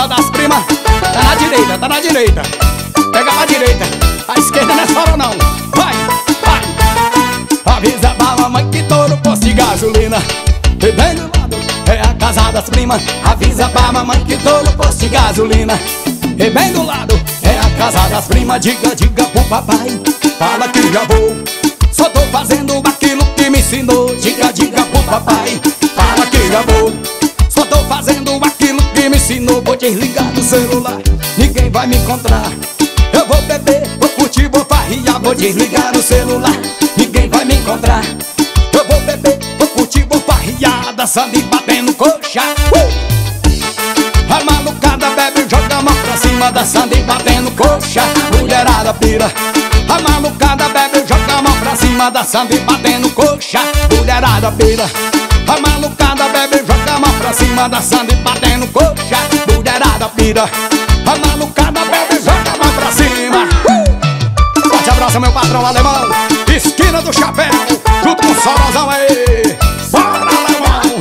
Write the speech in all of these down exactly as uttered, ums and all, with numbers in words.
casa das primas. Tá na direita, tá na direita. Pega pra direita, a esquerda não é só não. Vai, vai. Avisa pra mamãe que tô no posto de gasolina. E bem do lado é a casa das primas. Avisa pra mamãe que tô no posto de gasolina. E bem do lado é a casa das primas. Diga, diga pro papai, fala que já vou. Só tô fazendo aquilo que me ensinou. Diga, diga pro papai, fala que já vou. Só tô fazendo aquilo que me ensinou. Vou desligar do celular, ninguém vai me encontrar. Eu vou beber, vou curtir, vou farriar. Vou desligar o celular, ninguém vai me encontrar. Eu vou beber, vou curtir, vou farriar. Dançando e batendo coxa. uh! A malucada bebe, joga a mão pra cima. Dançando e batendo coxa, mulherada pira. A malucada bebe, joga a mão pra cima. Dançando e batendo coxa, mulherada pira. A malucada bebe, joga a mão pra cima. Dançando e batendo coxa, mulherada pira. A malucada bebe, joga a mão pra cima. uh! Forte abraço, meu patrão alemão. Esquina do chapéu, junto com o Sorozão aí. Bora, alemão.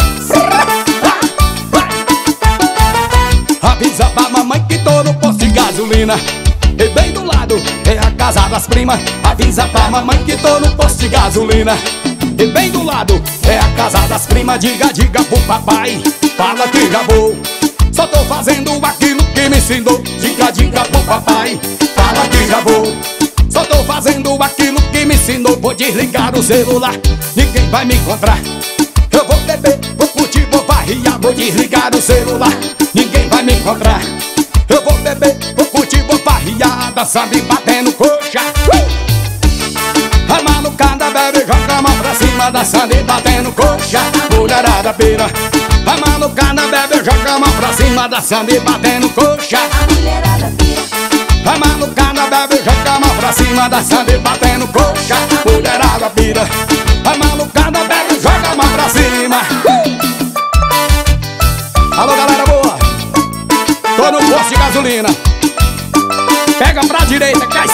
Avisa pra mamãe que tô no posto de gasolina. E bem do lado é a casa das primas. Avisa pra mamãe que tô no posto de gasolina. E bem do lado é a casa das primas. Diga, diga pro papai, fala que já vou. Só tô fazendo aquilo que me ensinou. Diga, diga pro papai, fala que já vou. Só tô fazendo aquilo que me ensinou. Vou desligar o celular, ninguém vai me encontrar. Eu vou beber, vou curtir, vou farriar. Vou desligar o celular, ninguém vai me encontrar. Eu vou beber, vou curtir, vou farriar. Dançando e batendo coxa. uh! A malucada bebe, joga a mão pra cima. Dançando e batendo coxa, mulherada pira. A malucada bebe, joga a mão pra cima. Dançando e batendo coxa, mulherada pira. A malucada bebe, joga a mão pra cima. Dançando e batendo coxa, mulherada pira. A malucada bebe, joga a mão pra cima. uh! Alô, galera boa, tô no posto de gasolina. Pega pra direita que a